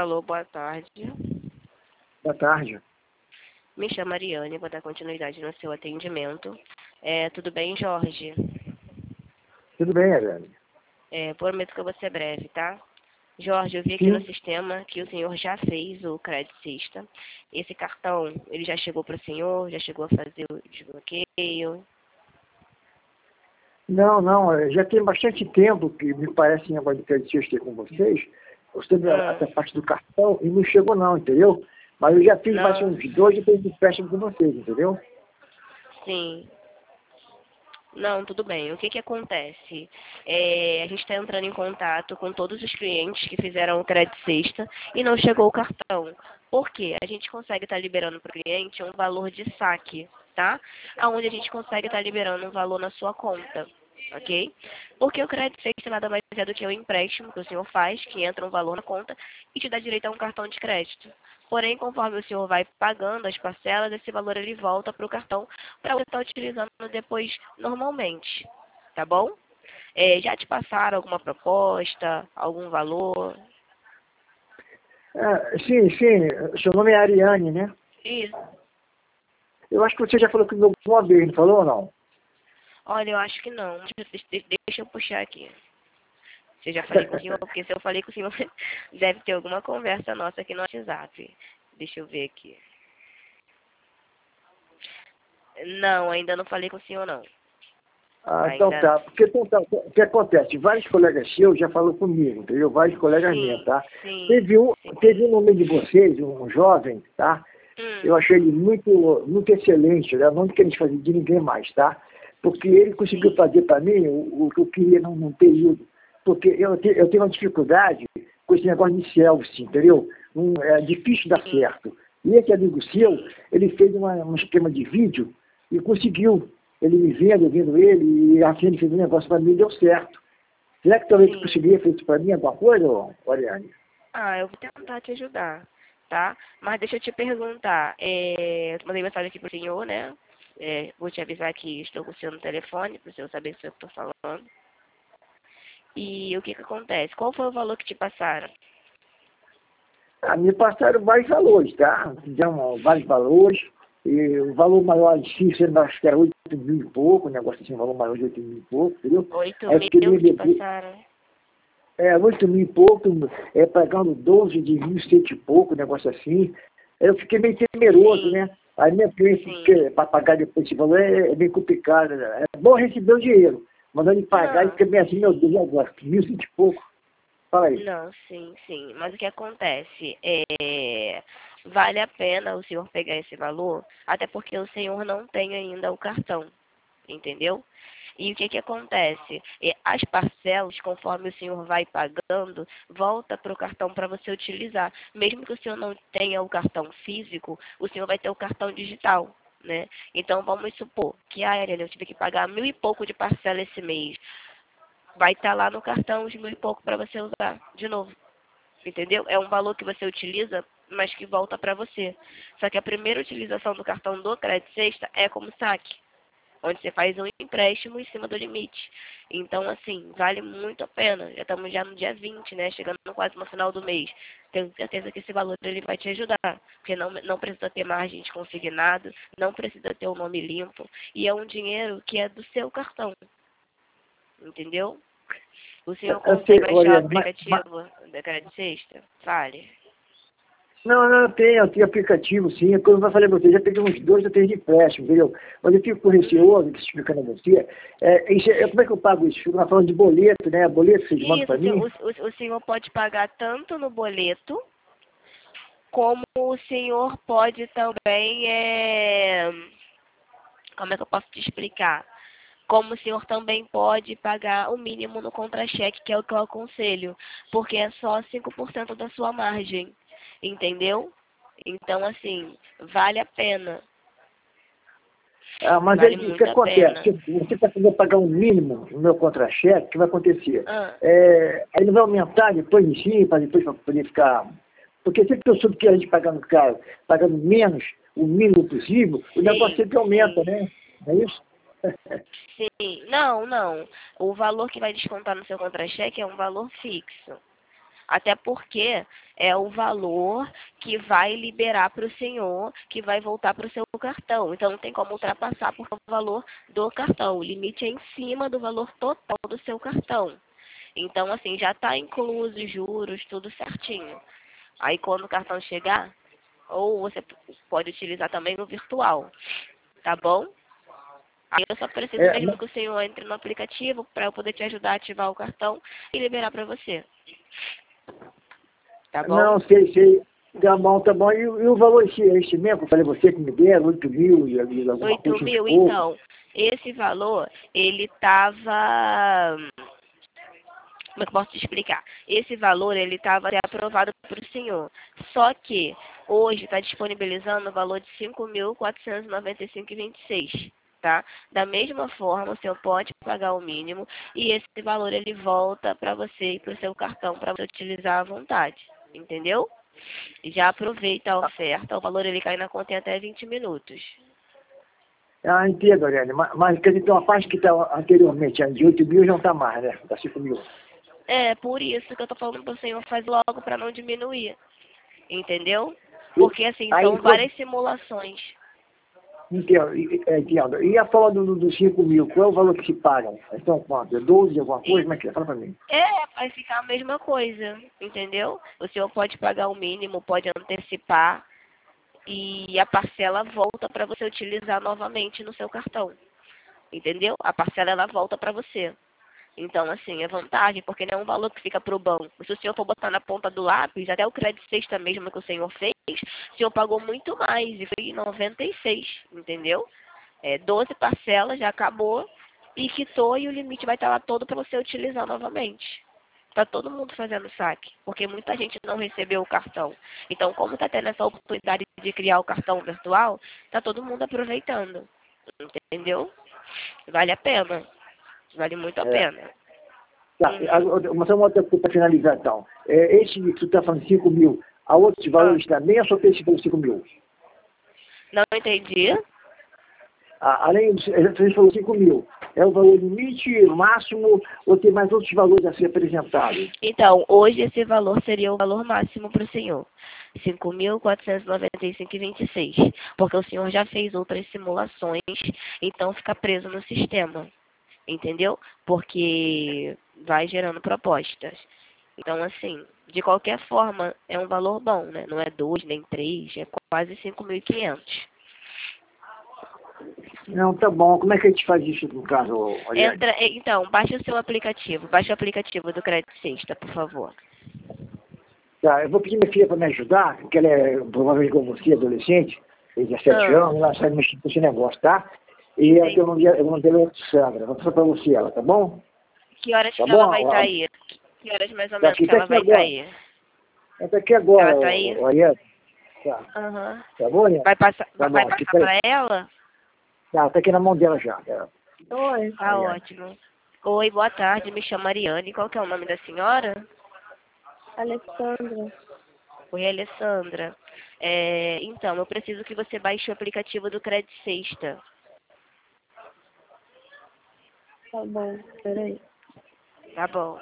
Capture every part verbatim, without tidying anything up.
Alô, boa tarde. Boa tarde. Me chamo Ariane, vou dar continuidade no seu atendimento. É, tudo bem, Jorge? Tudo bem, Ariane? É, prometo que eu vou ser breve, tá? Jorge, eu vi aqui Sim. no sistema que o senhor já fez o Credicista. Esse cartão, ele já chegou para o senhor? Já chegou a fazer o desbloqueio? Não, não, eh, já tem bastante tempo que me parece em negócio de crédito com vocês, sobre a- Ah, essa parte do cartão, e não chegou não, entendeu? Mas eu já fiz mais não, uns dois e três empréstimos com vocês, entendeu? sim. Não, tudo bem. O que que acontece? É, a gente está entrando em contato com todos os clientes que fizeram o crédito sexta e não chegou o cartão. Por quê? A gente consegue estar liberando para o cliente um valor de saque, tá? Aonde a gente consegue estar liberando um valor na sua conta, ok? Porque o crédito sexta nada mais é do que o empréstimo que o senhor faz, que entra um valor na conta e te dá direito a um cartão de crédito. Porém, conforme o senhor vai pagando as parcelas, esse valor ele volta para o cartão para você estar utilizando depois normalmente, tá bom? É, já te passaram alguma proposta, algum valor? Ah, sim, sim, seu nome é Ariane, né? Isso. Eu acho que você já falou comigo uma vez, não falou ou não? Olha, eu acho que não. Deixa, deixa- deixa eu puxar aqui. Se eu já falei com o senhor, porque se eu falei com o senhor, deve ter alguma conversa nossa aqui no WhatsApp. Deixa eu ver aqui. Não, ainda não falei com o senhor, não. Ah, então Ainda não. tá. Porque então tá, o que acontece? Vários colegas seus já falaram comigo, entendeu? Vários colegas meus, Sim, tá? sim, Teve um, sim. teve um no meio de vocês, um jovem, tá? Eu Hum, achei ele muito, muito excelente, né? Não querendo fazer de ninguém mais, tá? Porque ele conseguiu sim, fazer para mim o, o que eu queria num, num período. Porque eu, te, eu tenho uma dificuldade com esse negócio de selfie, entendeu? Um, é difícil dar sim, certo. E esse amigo seu, sim, ele fez uma, um esquema de vídeo e conseguiu. Ele me vendo, eu vendo ele, e assim ele fez um negócio para mim e deu certo. Será que talvez tu sim. conseguiria fazer isso para mim alguma coisa, ô, Oriane? Ah, eu vou tentar te ajudar, tá? Mas deixa eu te perguntar. É, eu mandei mensagem aqui pro senhor, né? É, vou te avisar que estou com o senhor no telefone, para o senhor saber se eu estou falando. E o que que acontece? Qual foi o valor que te passaram? Ah, me passaram vários valores, tá? Fizeram vários valores. E o valor maior em si, sendo, acho que era oito mil e pouco, um negócio assim, um valor maior de oito mil e pouco, entendeu? Oito Aí eu fiquei mil meio que te bebido. passaram? É, oito mil e pouco, é, pagando doze de mil e cento e pouco, um negócio assim. Aí eu fiquei meio temeroso, Sim, né? Aí minha cliente, sim. para pagar depois esse valor, é, é bem complicado, né? É bom receber o dinheiro, mandando ele pagar, e Não, fica meio assim, meu Deus, e agora? Mil e cento e pouco. Fala aí. não, sim, sim. Mas o que acontece? É, vale a pena o senhor pegar esse valor, até porque o senhor não tem ainda o cartão, entendeu? E o que que acontece? É, as parcelas, conforme o senhor vai pagando, volta para o cartão para você utilizar. Mesmo que o senhor não tenha o cartão físico, o senhor vai ter o cartão digital, né? Então, vamos supor que, ah, Ariane, eu tive que pagar mil e pouco de parcela esse mês. Vai estar lá no cartão os mil e pouco para você usar de novo, entendeu? É um valor que você utiliza, mas que volta para você. Só que a primeira utilização do cartão do Crédito Sexta é como saque, onde você faz um empréstimo em cima do limite. Então, assim, vale muito a pena. Já estamos já no dia vinte, né? Chegando quase no final do mês. Tenho certeza que esse valor ele vai te ajudar. Porque não, não precisa ter margem de consignado, não precisa ter o nome limpo. E é um dinheiro que é do seu cartão. Entendeu? O senhor Eu sei, consegue baixar o Oriane, mas, mas, aplicativo da Crédito Sexta? Fale. não, não, eu tenho, eu tenho aplicativo, sim. Como eu falei pra você, já peguei uns dois ou três de empréstimo, entendeu? Mas eu fico Uhum. receoso, explicando a você. É, isso é- como é que eu pago isso? Fico falando de boleto, né? Boleto que vocês mandam Isso, pra o senhor, mim? o, o- o senhor pode pagar tanto no boleto, como o senhor pode também, é... como é que eu posso te explicar? Como o senhor também pode pagar o mínimo no contra-cheque, que é o que eu aconselho, porque é só cinco por cento da sua margem, entendeu? Então, assim, vale a pena, Ah, mas aí vale o que muito a acontece? pena. Se você está querendo pagar um mínimo no meu contra-cheque, o que vai acontecer? Ah, É, aí não vai aumentar depois em si, para depois pra poder ficar. Porque sempre que eu soube que a gente pagando caro, pagando menos, o mínimo possível, o negócio sim, sempre aumenta, sim. né? Não é isso? Sim, não, não. O valor que vai descontar no seu contra-cheque é um valor fixo. Até porque é o valor que vai liberar para o senhor, que vai voltar para o seu cartão. Então não tem como ultrapassar por o valor do cartão. O limite é em cima do valor total do seu cartão. Então, assim, já está incluso os juros, tudo certinho. Aí quando o cartão chegar, ou você pode utilizar também no virtual, tá bom? Aí eu só preciso É, mesmo que o senhor entre no aplicativo para eu poder te ajudar a ativar o cartão e liberar para você. Tá bom? não, sei, sei. Tá bom, tá bom. E, e o valor esse, esse mesmo, eu falei você que me deram, oito mil e, e alguma oito coisa, mil, uns poucos. então, esse valor, ele estava... Como é que eu posso te explicar? Esse valor, ele estava aprovado para o senhor. Só que hoje está disponibilizando o valor de cinco mil quatrocentos e noventa e cinco reais e vinte e seis centavos. Tá? Da mesma forma, o senhor pode pagar o mínimo e esse valor ele volta para você e para o seu cartão para você utilizar à vontade. Entendeu? E já aproveita a oferta, o valor ele cai na conta em até vinte minutos. Ah, entendo, Ariane. Mas, mas quer dizer, tem uma parte que está anteriormente, de oito mil já não está mais, né? Está cinco mil. É, por isso que eu tô falando para o senhor faz logo para não diminuir. Entendeu? Porque assim, Aí, são quando, várias simulações. entendo, e- é, entendo. E a fala dos do, dos cinco mil, qual é o valor que se pagam? Então, quanto? É doze, alguma coisa? E Como é que é? Fala para mim. é, vai ficar a mesma coisa, entendeu? O senhor pode pagar o mínimo, pode antecipar e a parcela volta para você utilizar novamente no seu cartão. Entendeu? A parcela ela volta para você. Então, assim, é vantagem, porque não é um valor que fica para o banco. Se o senhor for botar na ponta do lápis, até o crédito sexta mesmo que o senhor fez, o senhor pagou muito mais, e foi noventa e seis, entendeu? É, doze parcelas, já acabou, e quitou, e o limite vai estar lá todo para você utilizar novamente. Está todo mundo fazendo saque, porque muita gente não recebeu o cartão. Então, como está tendo essa oportunidade de criar o cartão virtual, está todo mundo aproveitando, entendeu? Vale a pena. Vale muito a É. pena. Tá, Uhum. uma só uma outra coisa para finalizar, então. É, esse que tu está falando cinco mil, há outros Ah, valores também ou só tem esse valor cinco mil? não entendi. A- Além do, você falou cinco mil, é o valor limite, máximo, ou tem mais outros valores a ser apresentados? Então, hoje esse valor seria o valor máximo para o senhor. cinco mil quatrocentos e noventa e cinco reais e vinte e seis centavos. Porque o senhor já fez outras simulações, então fica preso no sistema. Entendeu? Porque vai gerando propostas. Então, assim, de qualquer forma, é um valor bom, né? Não é dois, nem três, é quase cinco mil e quinhentos. Não, tá bom. Como é que a gente faz isso no caso, Oriane? Entra, então, baixe o seu aplicativo. Baixe o aplicativo do Crédito Sexta, por favor. Tá, eu vou pedir minha filha para me ajudar, porque ela é provavelmente como você, adolescente, tem dezessete Ah, anos, ela sabe mexer com esse negócio, tá? E ela tem o entendi. nome dela, o nome dela é Sandra. Vou passar para você ela, tá bom? Que horas Tá que ela bom? vai estar Ó, aí? Que horas mais ou tá menos aqui, que tá ela aqui vai estar agora. aí? Ela tá aqui Ela agora, tá aí? Oriane. Tá. Aham. Tá bom, Oriane? Vai passar, Tá vai bom. Aqui, passar tá, pra ela? tá, tá aqui na mão dela já. Tá. Oi. Tá Oriane. ótimo. Oi, boa tarde. Me chamo Ariane. Qual que é o nome da senhora? Alessandra, Oi, Alessandra. É, então, eu preciso que você baixe o aplicativo do Crédito Sexta. tá bom, peraí. Tá bom.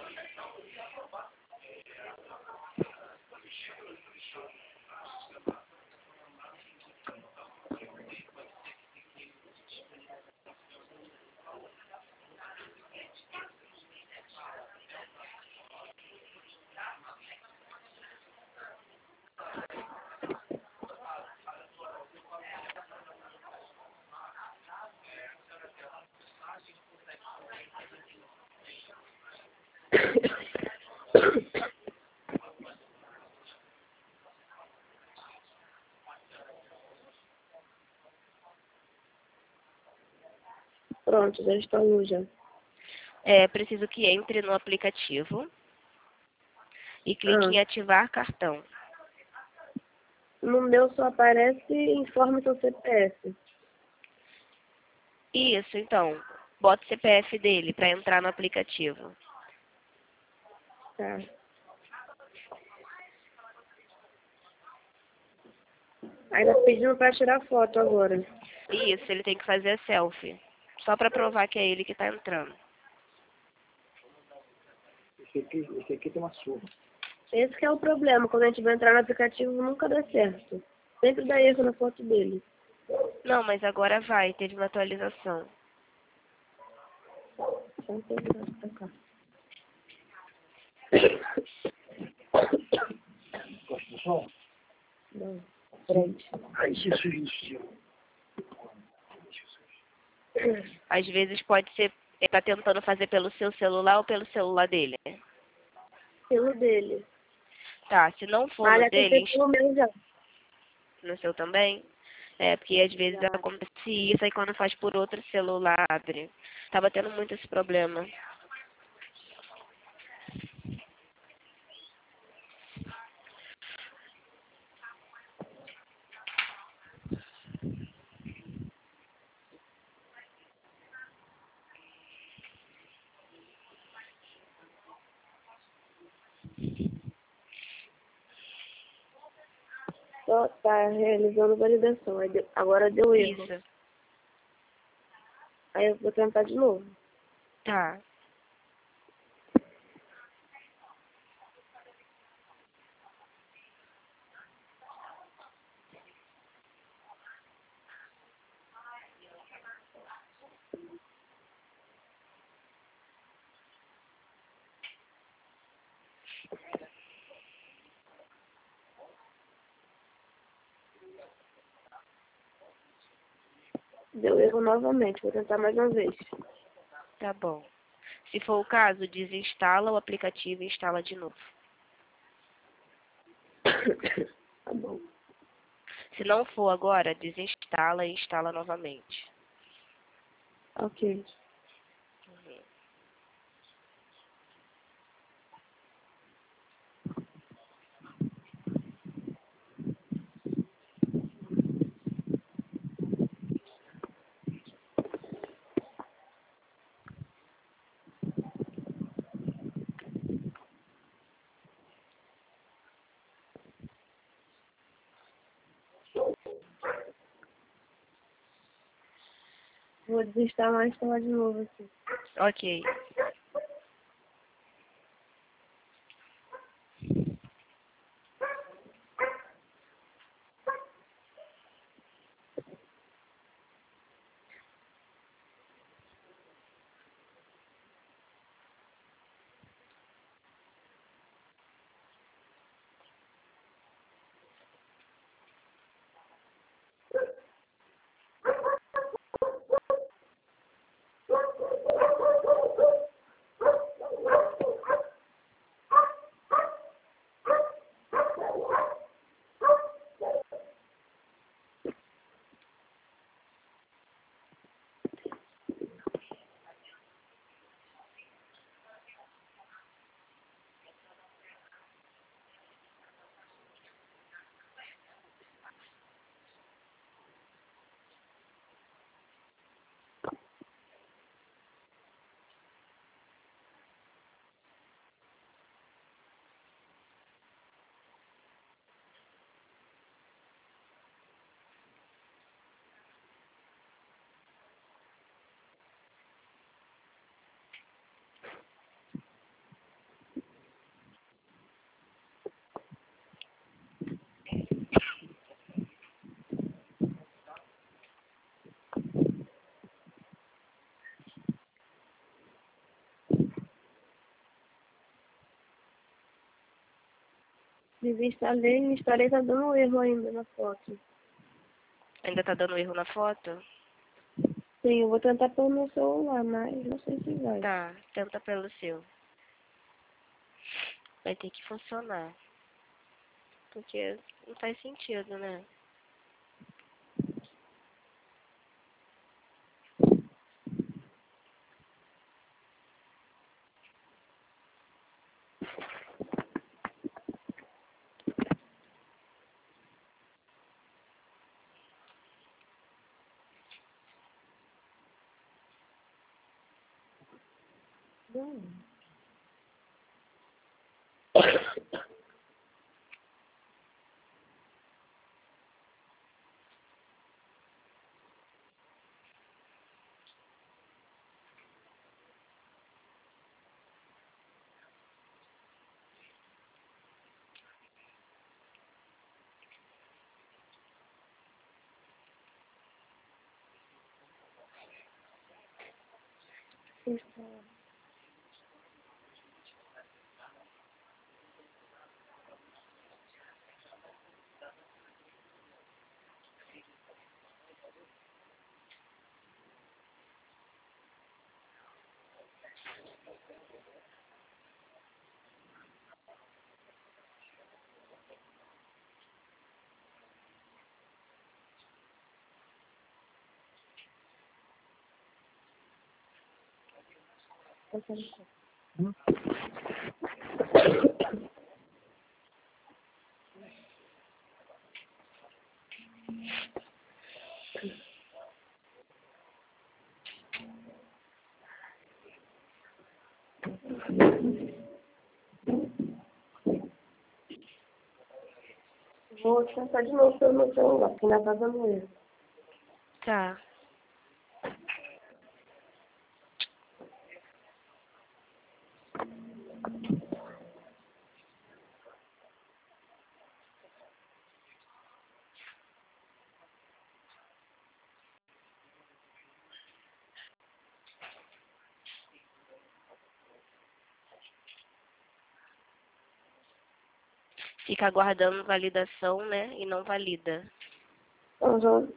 Pronto, já estou já. É, preciso que entre no aplicativo e clique Ah, em ativar cartão. no meu só aparece informe seu C P F. Isso, então. Bota o C P F dele para entrar no aplicativo. Tá. Aí tá pedindo pra tirar foto agora. Isso, ele tem que fazer a selfie. Só para provar que é ele que está entrando. Esse aqui, esse aqui tem uma surra. Esse que é o problema. Quando a gente vai entrar no aplicativo, nunca dá certo. Sempre dá erro na foto dele. Não, mas agora vai, teve uma atualização. Só um pouco pra cá. Gosta do som? Não, frente. Ai, Jesus. Às vezes pode ser, ele tá tentando fazer pelo seu celular ou pelo celular dele. Pelo dele. Tá, se não for Mas no já dele, tentei pelo meu já. no seu também. É, porque às vezes acontece isso, aí quando faz por outro celular, abre. Tava tendo muito esse problema. Só tá realizando validação. Aí deu- agora deu erro. Isso. Aí eu vou tentar de novo. Tá. Deu erro novamente. Vou tentar mais uma vez. Tá bom. Se for o caso, desinstala o aplicativo e instala de novo. Tá bom. Se não for agora, desinstala e instala novamente. Ok. Vou desinstalar e instalar de novo aqui. Ok. Desinstalei e instalei, tá dando erro ainda na foto. Ainda tá dando erro na foto? Sim, eu vou tentar pelo meu celular, mas não sei se vai. Tá, tenta pelo seu. Vai ter que funcionar. Porque não faz sentido, né? Não. Hum? Vou tentar de novo pelo meu celular, aqui na casa da mulher. Tá. Fica aguardando validação, né? E não valida. Uhum.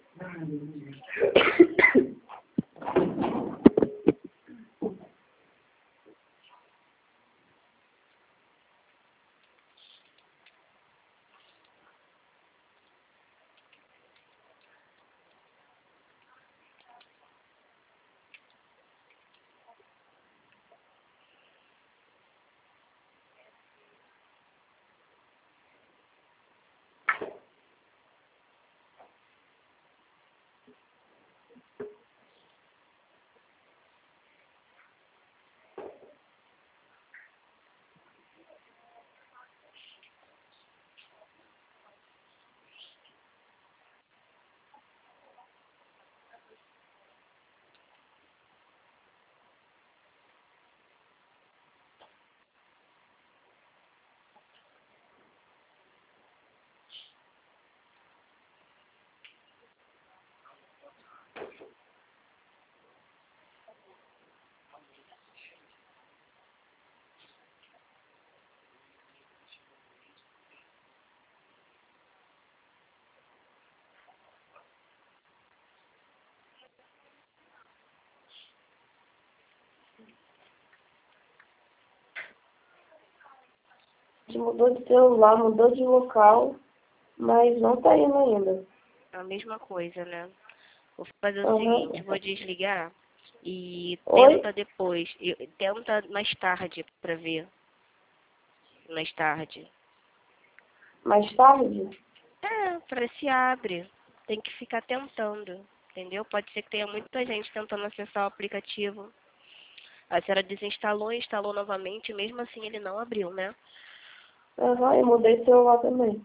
A gente mudou de celular, mudou de local, mas não tá indo ainda. A mesma coisa, né? Vou fazer o Uhum. seguinte, vou desligar e Oi? tenta depois. e- Tenta mais tarde pra ver. Mais tarde. Mais tarde? É, pra ver se abre. Tem que ficar tentando, entendeu? Pode ser que tenha muita gente tentando acessar o aplicativo. A senhora desinstalou e instalou novamente, mesmo assim ele não abriu, né? Aham, eu mudei de celular também.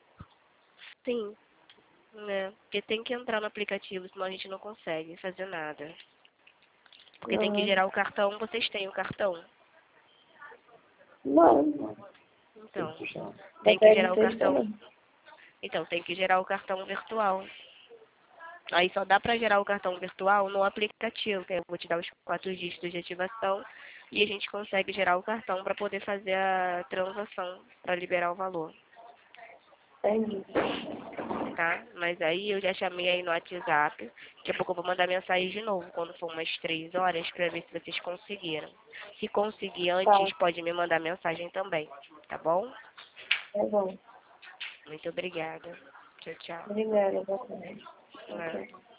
Sim, né? Porque tem que entrar no aplicativo, senão a gente não consegue fazer nada. Porque tem que Aham. gerar o cartão, vocês têm o cartão. Não, Então, Tem tem que até gerar de o sexta cartão. não. Então, tem que gerar o cartão virtual. Aí só dá para gerar o cartão virtual no aplicativo, que eu vou te dar os quatro dígitos de ativação e a gente consegue gerar o cartão para poder fazer a transação, para liberar o valor, Entendi. tá? Mas aí eu já chamei aí no WhatsApp, daqui a pouco eu vou mandar mensagem de novo, quando for umas três horas, para ver se vocês conseguiram. Se conseguir Tá, antes, pode me mandar mensagem também, tá bom? tá bom. Muito obrigada. Tchau, tchau. Obrigada, boa tarde. Né? Ok.